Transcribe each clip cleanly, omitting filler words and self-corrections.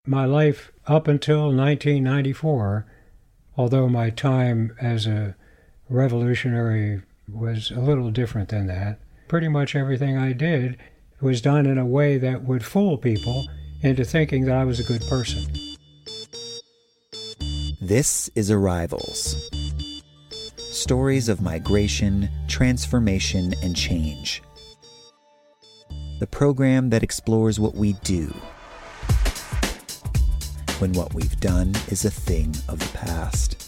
My life up until 1994, although my time as a revolutionary was a little different than that, pretty much everything I did was done in a way that would fool people into thinking that I was a good person. This is Arrivals. Stories of migration, transformation, and change. The program that explores what we do when what we've done is a thing of the past.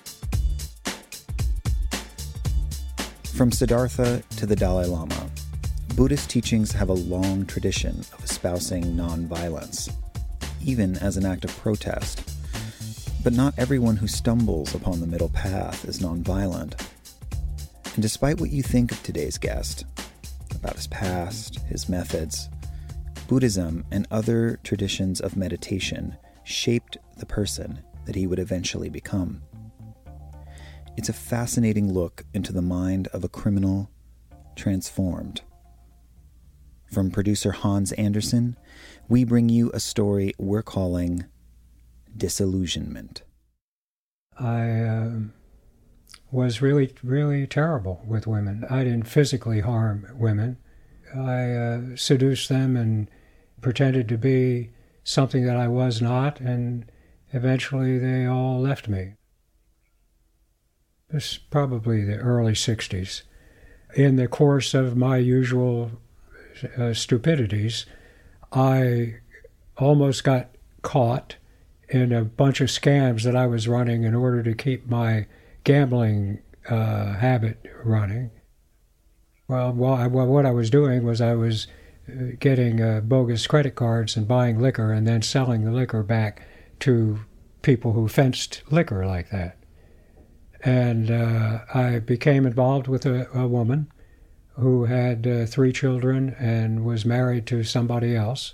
From Siddhartha to the Dalai Lama, Buddhist teachings have a long tradition of espousing nonviolence, even as an act of protest. But not everyone who stumbles upon the middle path is nonviolent. And despite what you think of today's guest, about his past, his methods, Buddhism and other traditions of meditation shaped the person that he would eventually become. It's a fascinating look into the mind of a criminal transformed. From producer Hans Anderson, we bring you a story we're calling Disillusionment. I was really, really terrible with women. I didn't physically harm women. I seduced them and pretended to be something that I was not, and eventually they all left me. This is probably the early 60s. In the course of my usual stupidities, I almost got caught in a bunch of scams that I was running in order to keep my gambling habit running. Well, what I was doing was I was getting bogus credit cards and buying liquor and then selling the liquor back to people who fenced liquor like that. And I became involved with a woman who had 3 children and was married to somebody else.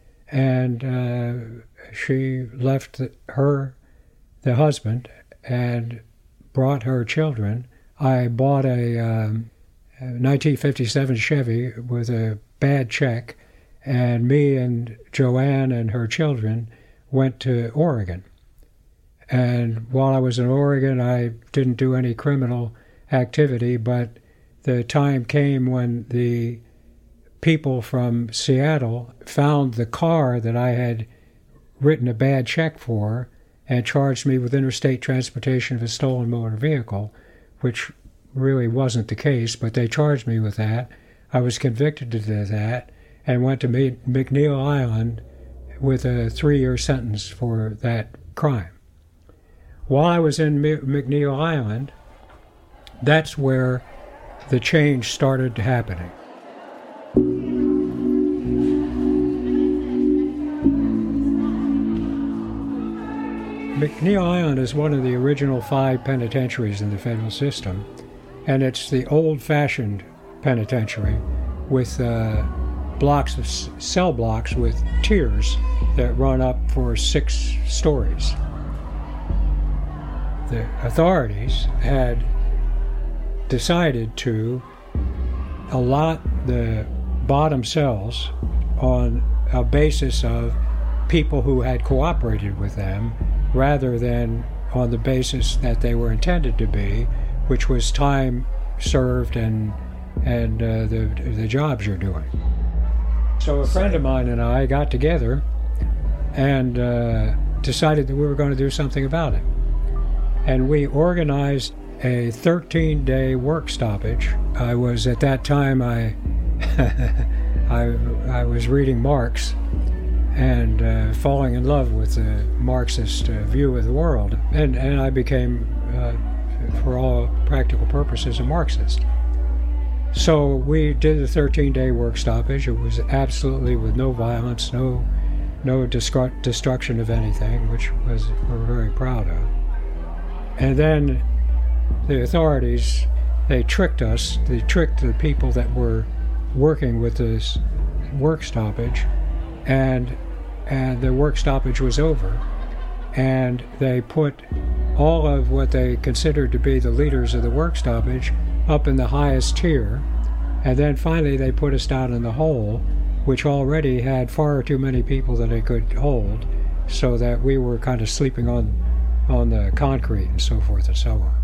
And she left the husband and brought her children. I bought a 1957 Chevy with a bad check, and me and Joanne and her children went to Oregon. And while I was in Oregon, I didn't do any criminal activity, but the time came when the people from Seattle found the car that I had written a bad check for and charged me with interstate transportation of a stolen motor vehicle, which really wasn't the case, but they charged me with that. I was convicted of that and went to McNeil Island with a 3-year sentence for that crime. While I was in McNeil Island, that's where the change started happening. McNeil Island is one of the original 5 penitentiaries in the federal system, and it's the old-fashioned penitentiary with cell blocks with tiers that run up for 6 stories. The authorities had decided to allot the bottom cells on a basis of people who had cooperated with them rather than on the basis that they were intended to be, which was time served and the jobs you're doing. So a friend of mine and I got together and decided that we were going to do something about it. And we organized a 13-day work stoppage. I was, at that time, I was reading Marx and falling in love with the Marxist view of the world. And I became, for all practical purposes, a Marxist. So we did a 13-day work stoppage. It was absolutely with no violence, no destruction of anything, which we're very proud of. And then the authorities, they tricked us. They tricked the people that were working with this work stoppage, and the work stoppage was over. And they put all of what they considered to be the leaders of the work stoppage up in the highest tier, and then finally they put us down in the hole, which already had far too many people that it could hold. so that we were kind of sleeping on the concrete and so forth and so on.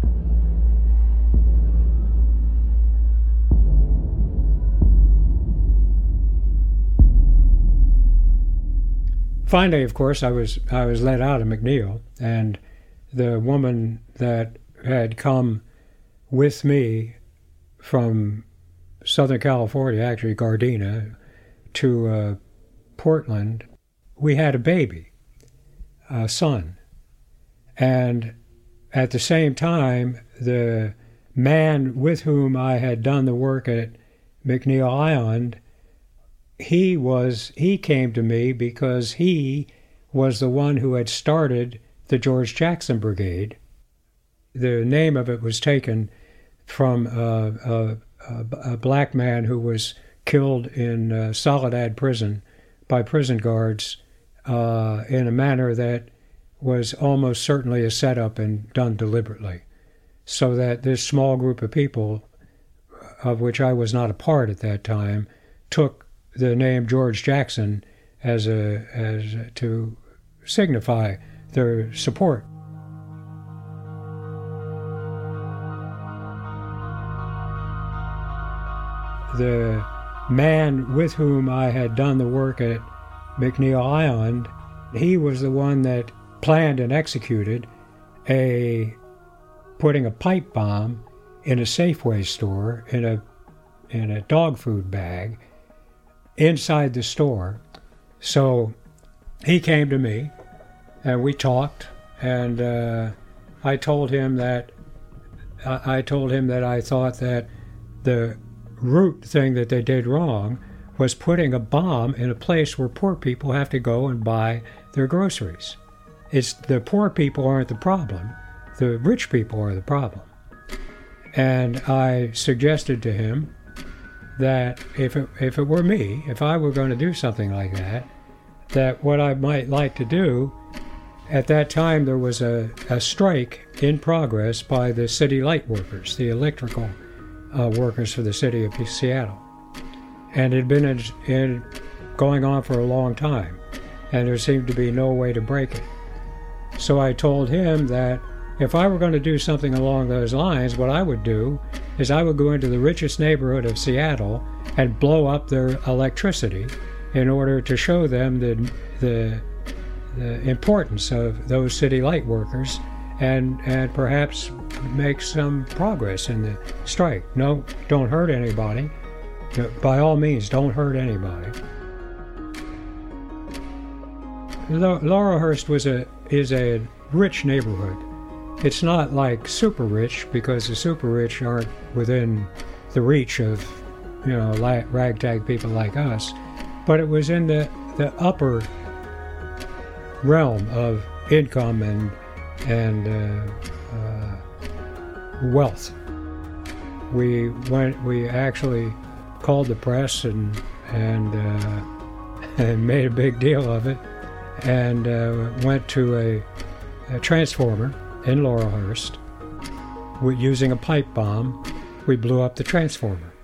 Finally, of course, I was let out of McNeil, and the woman that had come with me from Southern California, actually Gardena, to Portland, we had a baby, a son. And at the same time, the man with whom I had done the work at McNeil Island, he came to me because he was the one who had started the George Jackson Brigade. The name of it was taken from a black man who was killed in Soledad prison by prison guards in a manner that was almost certainly a setup and done deliberately, so that this small group of people, of which I was not a part at that time, took the name George Jackson as to signify their support. The man with whom I had done the work at McNeil Island, he was the one that planned and executed putting a pipe bomb in a Safeway store in a dog food bag inside the store. So he came to me and we talked, and I told him that I thought that the root thing that they did wrong was putting a bomb in a place where poor people have to go and buy their groceries. It's the poor people aren't the problem, the rich people are the problem. And I suggested to him that if it were me, if I were going to do something like that, that what I might like to do, at that time there was a strike in progress by the city light workers, the electrical workers for the city of Seattle. And it had been going on for a long time, and there seemed to be no way to break it. So I told him that if I were going to do something along those lines, what I would do is I would go into the richest neighborhood of Seattle and blow up their electricity in order to show them the importance of those city light workers and perhaps make some progress in the strike. No, don't hurt anybody. By all means, don't hurt anybody. Laurelhurst is a rich neighborhood. It's not like super rich, because the super rich aren't within the reach of, ragtag people like us, but it was in the upper realm of income and wealth. We actually called the press and made a big deal of it, and went to a transformer in Laurelhurst. Using a pipe bomb, we blew up the transformer.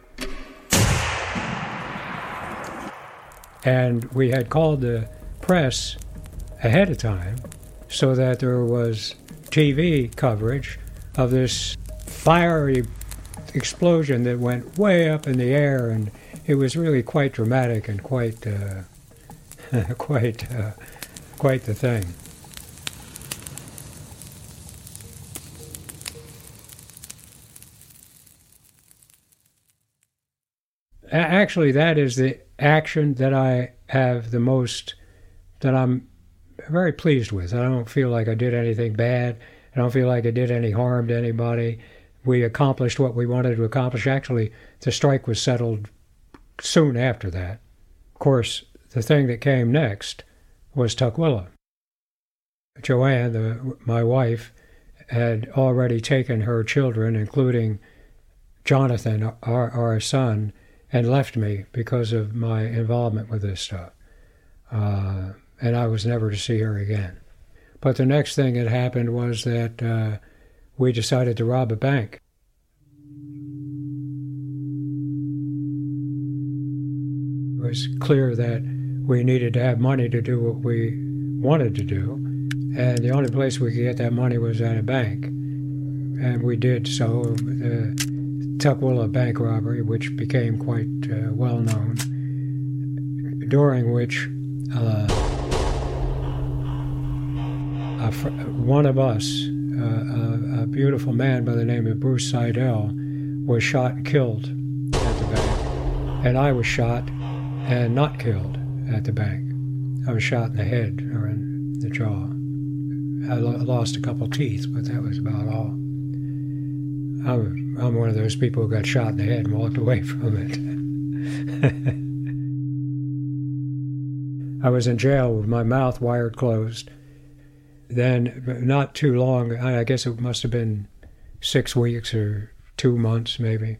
And we had called the press ahead of time so that there was TV coverage of this fiery explosion that went way up in the air, and it was really quite dramatic and quite the thing. Actually, that is the action that I have the most, that I'm very pleased with. I don't feel like I did anything bad. I don't feel like I did any harm to anybody. We accomplished what we wanted to accomplish. Actually, the strike was settled soon after that. Of course, the thing that came next was Tukwila. Joanne, my wife, had already taken her children, including Jonathan, our son, and left me because of my involvement with this stuff. And I was never to see her again. But the next thing that happened was that we decided to rob a bank. It was clear that we needed to have money to do what we wanted to do, and the only place we could get that money was at a bank. And we did so, the Tukwila bank robbery, which became quite well known, during which one of us, a beautiful man by the name of Bruce Seidel, was shot and killed at the bank. And I was shot and not killed at the bank. I was shot in the head or in the jaw. I lost a couple teeth, but that was about all. I'm one of those people who got shot in the head and walked away from it. I was in jail with my mouth wired closed. Then, not too long, I guess it must have been 6 weeks or 2 months maybe,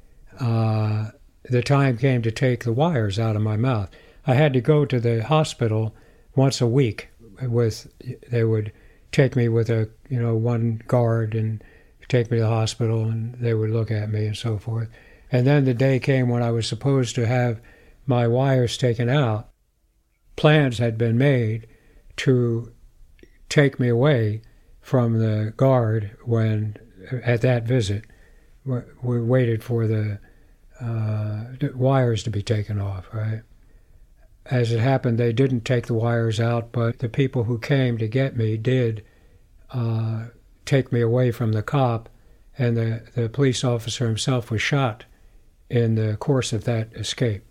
the time came to take the wires out of my mouth. I had to go to the hospital once a week. They would take me with one guard and take me to the hospital, and they would look at me and so forth. And then the day came when I was supposed to have my wires taken out. Plans had been made to take me away from the guard at that visit. We waited for the wires to be taken off, right? As it happened, they didn't take the wires out, but the people who came to get me did take me away from the cop, and the police officer himself was shot in the course of that escape.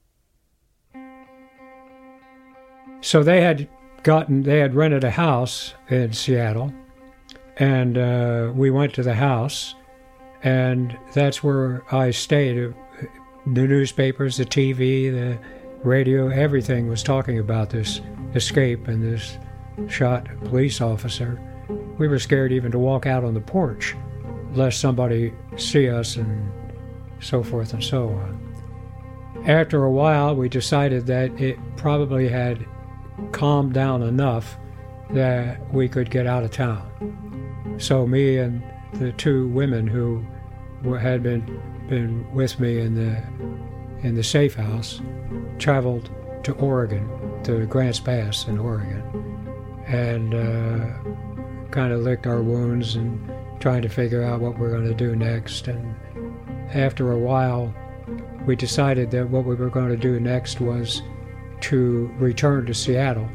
So they had rented a house in Seattle, and we went to the house, and that's where I stayed. The newspapers, the TV, the radio, everything was talking about this escape and this shot police officer. We were scared even to walk out on the porch, lest somebody see us and so forth and so on. After a while, we decided that it probably had calmed down enough that we could get out of town. So me and the two women who had been with me in the safe house traveled to Oregon, to Grants Pass in Oregon, and kind of licked our wounds and trying to figure out what we're going to do next. And after a while, we decided that what we were going to do next was to return to Seattle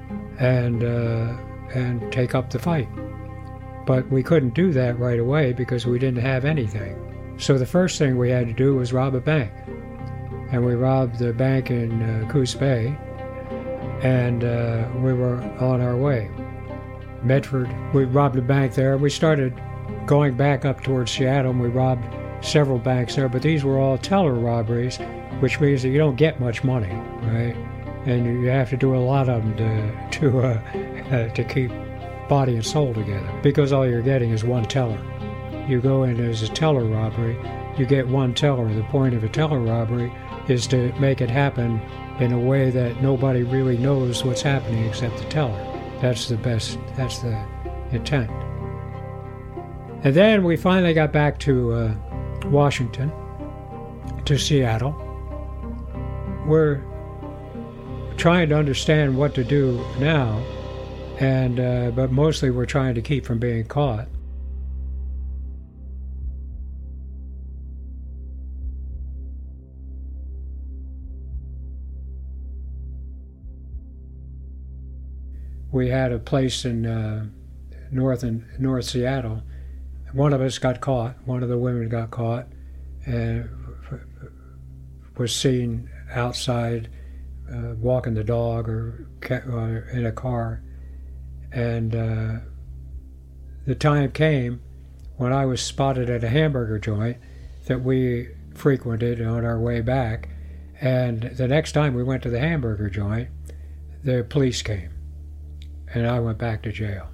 and take up the fight. But we couldn't do that right away because we didn't have anything. So the first thing we had to do was rob a bank. And we robbed the bank in Coos Bay, and we were on our way. Medford, we robbed a bank there. We started going back up towards Seattle, and we robbed several banks there, but these were all teller robberies, which means that you don't get much money, right? And you have to do a lot of them to keep body and soul together, because all you're getting is one teller. You go in as a teller robbery, you get one teller. The point of a teller robbery is to make it happen in a way that nobody really knows what's happening except the teller. That's the intent. And then we finally got back to Washington, to Seattle. We're trying to understand what to do now, but mostly we're trying to keep from being caught. We had a place in North Seattle. One of us got caught. One of the women got caught and was seen outside walking the dog or in a car. And the time came when I was spotted at a hamburger joint that we frequented on our way back. And the next time we went to the hamburger joint, the police came. And I went back to jail.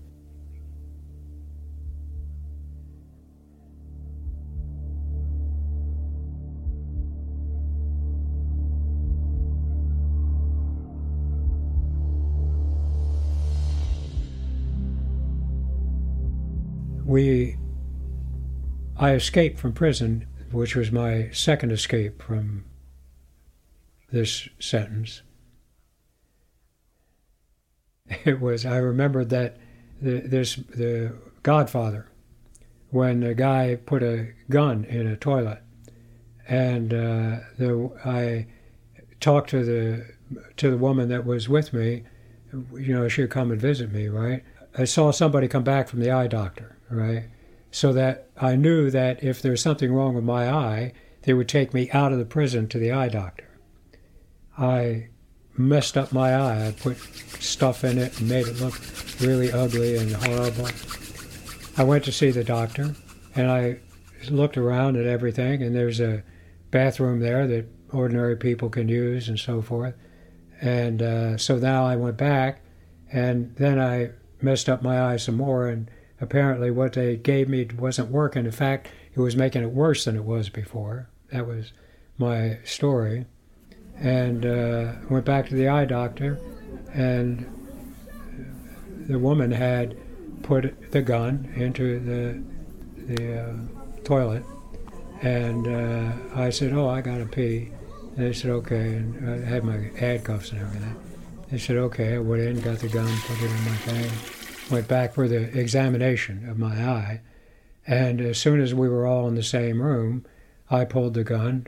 I escaped from prison, which was my second escape from this sentence. I remembered that the Godfather, when the guy put a gun in a toilet, and I talked to the woman that was with me. She'd come and visit me, right? I saw somebody come back from the eye doctor, right? So that I knew that if there's something wrong with my eye, they would take me out of the prison to the eye doctor. I messed up my eye. I put stuff in it and made it look really ugly and horrible. I went to see the doctor, and I looked around at everything, and there's a bathroom there that ordinary people can use and so forth. And so now I went back, and then I messed up my eye some more, and apparently what they gave me wasn't working. In fact, it was making it worse than it was before. That was my story. And went back to the eye doctor, and the woman had put the gun into the toilet, and I said, "Oh, I gotta pee." And they said, "Okay," and I had my handcuffs and everything. They said, "Okay." I went in, got the gun, put it in my thing, went back for the examination of my eye, and as soon as we were all in the same room, I pulled the gun.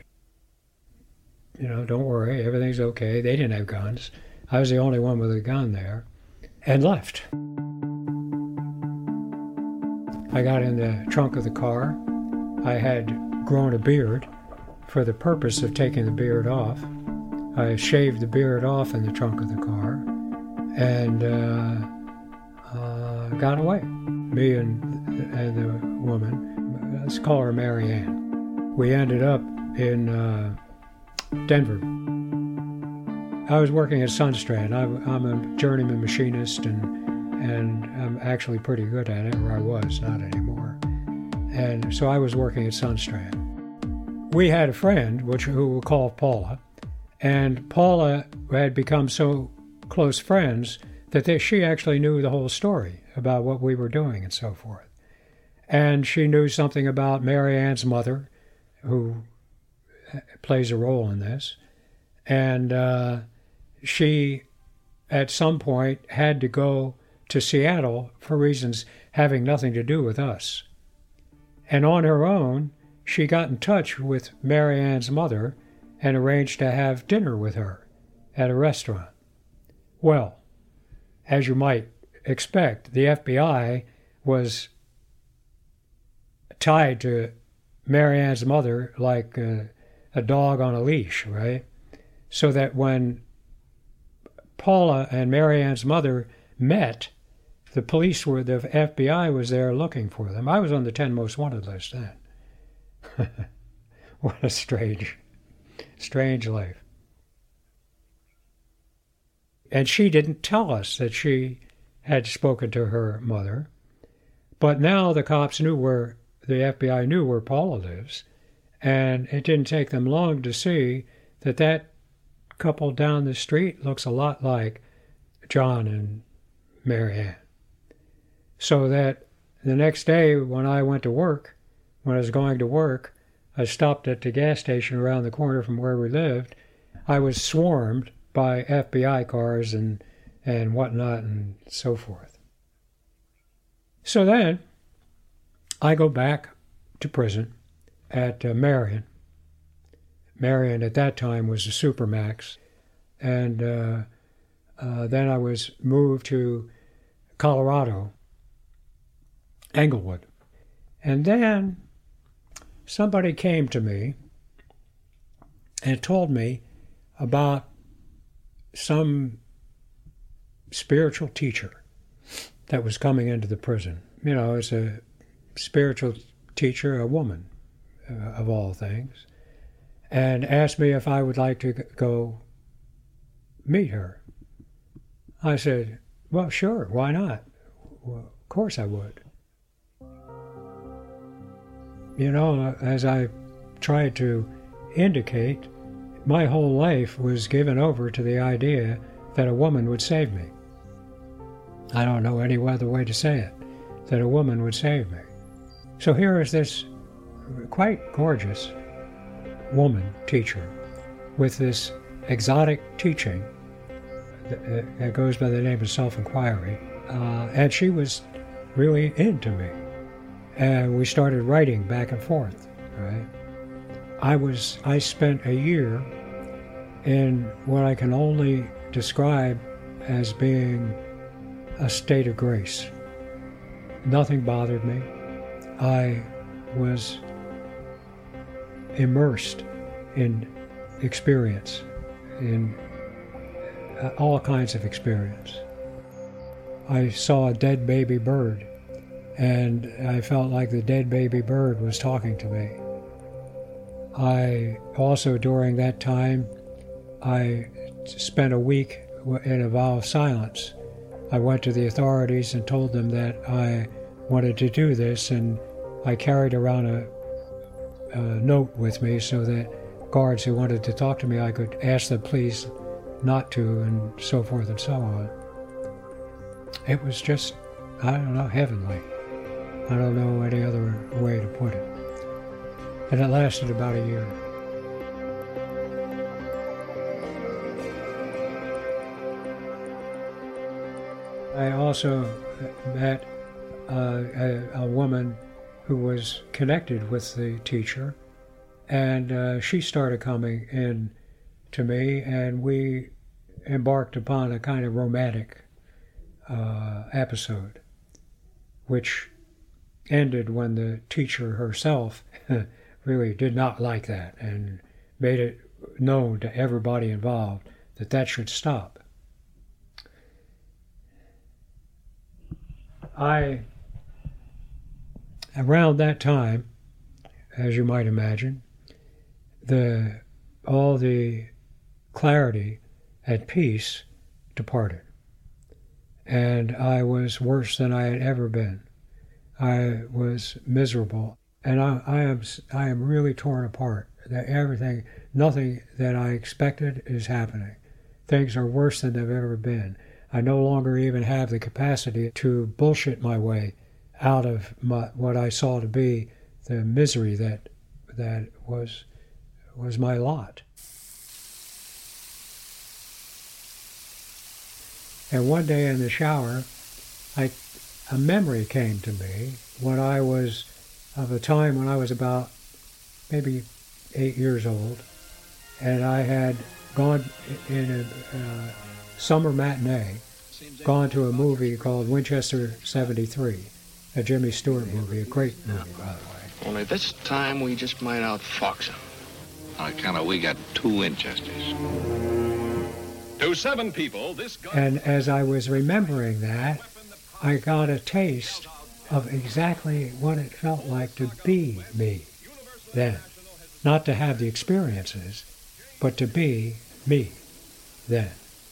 Don't worry, everything's okay. They didn't have guns. I was the only one with a gun there, and left. I got in the trunk of the car. I had grown a beard for the purpose of taking the beard off. I shaved the beard off in the trunk of the car and got away. Me and the woman, let's call her Mary Ann. We ended up in Denver. I was working at Sunstrand. I'm a journeyman machinist, and I'm actually pretty good at it, or I was, not anymore. And so I was working at Sunstrand. We had a friend, who we'll call Paula, and Paula had become so close friends that she actually knew the whole story about what we were doing and so forth. And she knew something about Mary Ann's mother, who plays a role in this. And she, at some point, had to go to Seattle for reasons having nothing to do with us. And on her own, she got in touch with Mary Ann's mother and arranged to have dinner with her at a restaurant. Well, as you might expect, the FBI was tied to Mary Ann's mother like a dog on a leash, right? So that when Paula and Mary Ann's mother met, the FBI was there looking for them. I was on the 10 most wanted list then. What a strange life. And she didn't tell us that she had spoken to her mother. But now the cops the FBI knew where Paula lives. And it didn't take them long to see that couple down the street looks a lot like John and Mary Ann. So that the next day when I was going to work, I stopped at the gas station around the corner from where we lived. I was swarmed by FBI cars and whatnot and so forth. So then I go back to prison at Marion. Marion at that time was a supermax. And then I was moved to Colorado, Englewood. And then somebody came to me and told me about some spiritual teacher that was coming into the prison. It's a spiritual teacher, a woman, of all things, and asked me if I would like to go meet her. I said, well, sure, why not? Well, of course I would. As I tried to indicate, my whole life was given over to the idea that a woman would save me. I don't know any other way to say it, that a woman would save me. So here is this quite gorgeous woman teacher with this exotic teaching that goes by the name of Self-Inquiry. And she was really into me. And we started writing back and forth, right? I spent a year in what I can only describe as being a state of grace. Nothing bothered me. I was immersed in experience, in all kinds of experience. I saw a dead baby bird, and I felt like the dead baby bird was talking to me. I also, during that time, I spent a week in a vow of silence. I went to the authorities and told them that I wanted to do this, and I carried around a note with me so that guards who wanted to talk to me, I could ask them please not to, and so forth and so on. It was just, I don't know, heavenly. I don't know any other way to put it. And it lasted about a year. I also met a woman who was connected with the teacher, and she started coming in to me, and we embarked upon a kind of romantic episode, which ended when the teacher herself really did not like that and made it known to everybody involved that that should stop. Around that time, as you might imagine, all the clarity and peace departed. And I was worse than I had ever been. I was miserable, and I am really torn apart. That everything, nothing that I expected is happening. Things are worse than they've ever been. I no longer even have the capacity to bullshit my way out of what I saw to be the misery that was my lot. And one day in the shower, a memory came to me when I was of a time when I was about maybe 8 years old, and I had gone in a summer matinee, gone to a movie called Winchester 73, a Jimmy Stewart movie, a great movie, by the way. Only this time we just might outfox him. On account of we got 2 Winchesters. To 7 people, this gun... And as I was remembering that, I got a taste of exactly what it felt like to be me then. Not to have the experiences, but to be me then.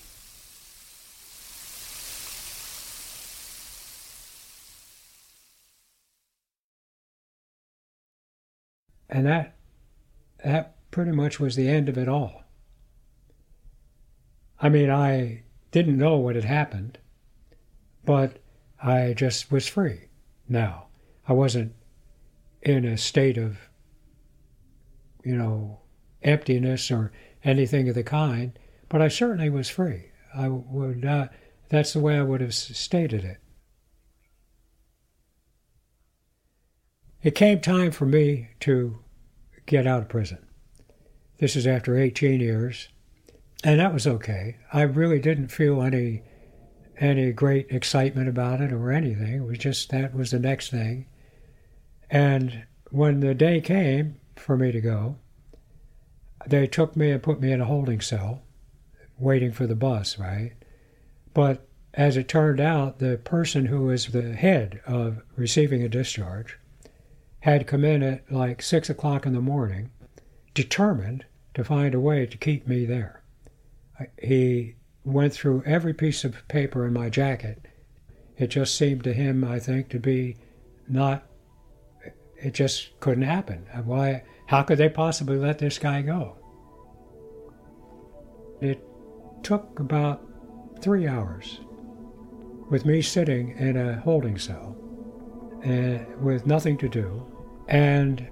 And that pretty much was the end of it all. I mean, I didn't know what had happened, but I just was free now. I wasn't in a state of, emptiness or anything of the kind, but I certainly was free. That's the way I would have stated it. It came time for me to get out of prison. This is after 18 years, and that was okay. I really didn't feel any great excitement about it or anything. It was just that was the next thing. And when the day came for me to go, they took me and put me in a holding cell, waiting for the bus, right? But as it turned out, the person who was the head of receiving a discharge had come in at like 6 o'clock in the morning, determined to find a way to keep me there. He went through every piece of paper in my jacket. It just seemed to him, I think, to be it just couldn't happen. How could they possibly let this guy go? It took about 3 hours with me sitting in a holding cell with nothing to do, and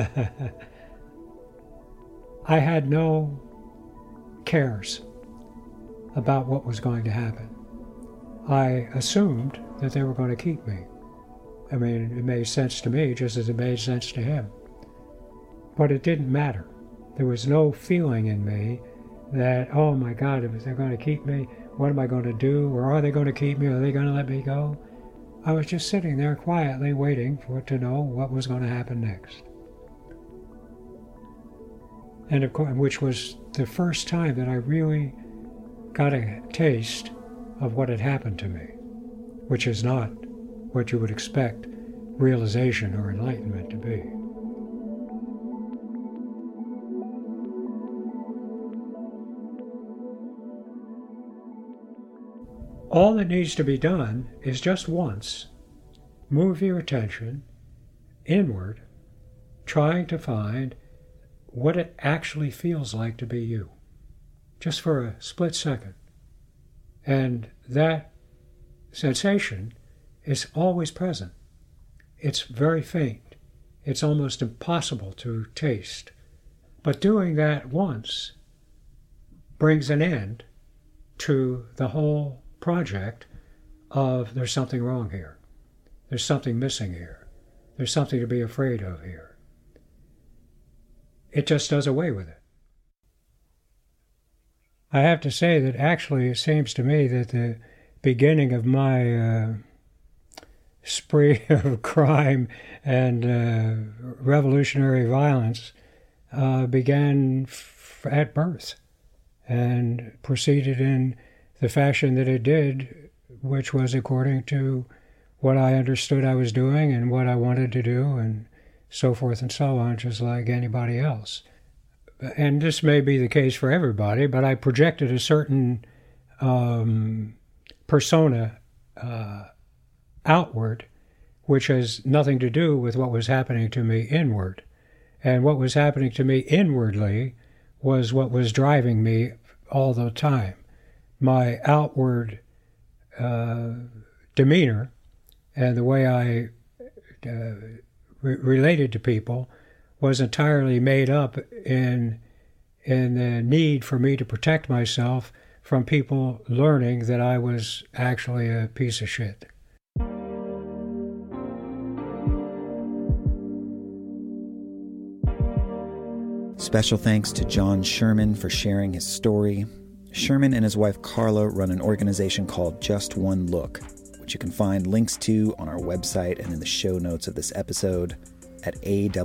I had no cares. about what was going to happen. I assumed that they were going to keep me. I mean, it made sense to me just as it made sense to him. But it didn't matter. There was no feeling in me that, oh my God, if they're going to keep me, what am I going to do? Or are they going to keep me? Are they going to let me go? I was just sitting there quietly waiting to know what was going to happen next. And of course, which was the first time that I really got a taste of what had happened to me, which is not what you would expect realization or enlightenment to be. All that needs to be done is just once move your attention inward, trying to find what it actually feels like to be you, just for a split second. And that sensation is always present. It's very faint. It's almost impossible to taste. But doing that once brings an end to the whole project of there's something wrong here. There's something missing here. There's something to be afraid of here. It just does away with it. I have to say that actually it seems to me that the beginning of my spree of crime and revolutionary violence began at birth and proceeded in the fashion that it did, which was according to what I understood I was doing and what I wanted to do and so forth and so on, just like anybody else. And this may be the case for everybody, but I projected a certain persona outward, which has nothing to do with what was happening to me inward. And what was happening to me inwardly was what was driving me all the time. My outward demeanor and the way I related to people was entirely made up in the need for me to protect myself from people learning that I was actually a piece of shit. Special thanks to John Sherman for sharing his story. Sherman and his wife Carla run an organization called Just One Look, which you can find links to on our website and in the show notes of this episode at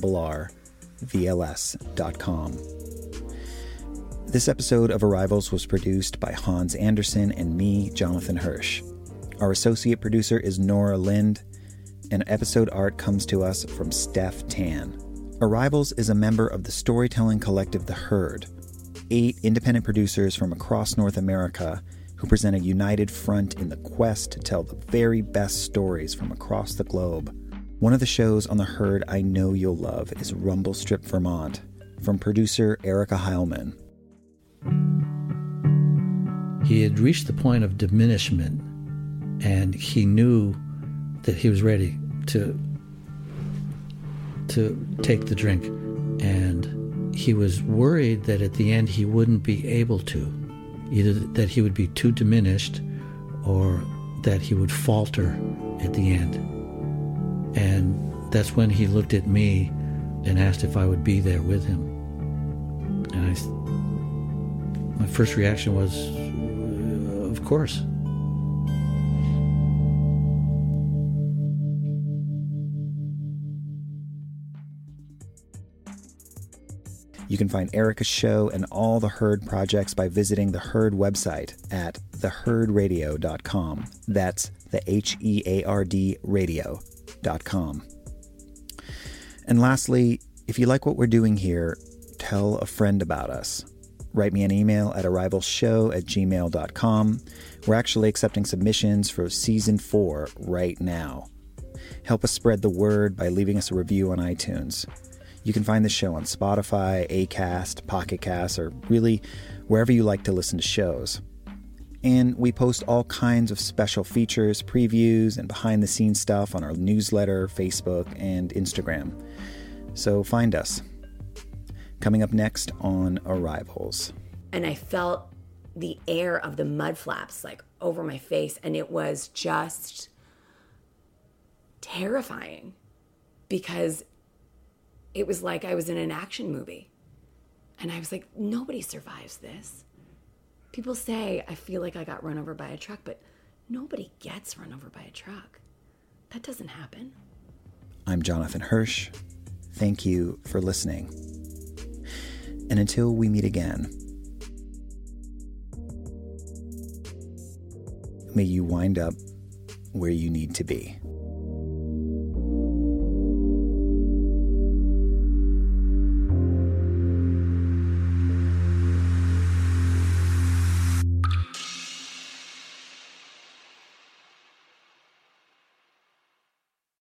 arrvls.com. This episode of Arrivals was produced by Hans Anderson and me, Jonathan Hirsch. Our associate producer is Nora Lind, and episode art comes to us from Steph Tan. Arrivals is a member of the storytelling collective The Herd, 8 independent producers from across North America who present a united front in the quest to tell the very best stories from across the globe. One of the shows on The Herd I know you'll love is Rumble Strip, Vermont, from producer Erica Heilman. He had reached the point of diminishment, and he knew that he was ready to take the drink, and he was worried that at the end he wouldn't be able to, either that he would be too diminished or that he would falter at the end. And that's when he looked at me and asked if I would be there with him. And my first reaction was, of course. You can find Erica's show and all the Herd projects by visiting the Herd website at theherdradio.com. That's the HEARD radio.com. And lastly, if you like what we're doing here, tell a friend about us. Write me an email at arrivalshow@gmail.com. We're actually accepting submissions for Season 4 right now. Help us spread the word by leaving us a review on iTunes. You can find the show on Spotify, Acast, Pocket Cast, or really wherever you like to listen to shows. And we post all kinds of special features, previews, and behind-the-scenes stuff on our newsletter, Facebook, and Instagram. So find us. Coming up next on Arrivals. And I felt the air of the mud flaps like over my face, and it was just terrifying because it was like I was in an action movie. And I was like, nobody survives this. People say, I feel like I got run over by a truck, but nobody gets run over by a truck. That doesn't happen. I'm Jonathan Hirsch. Thank you for listening. And until we meet again, may you wind up where you need to be.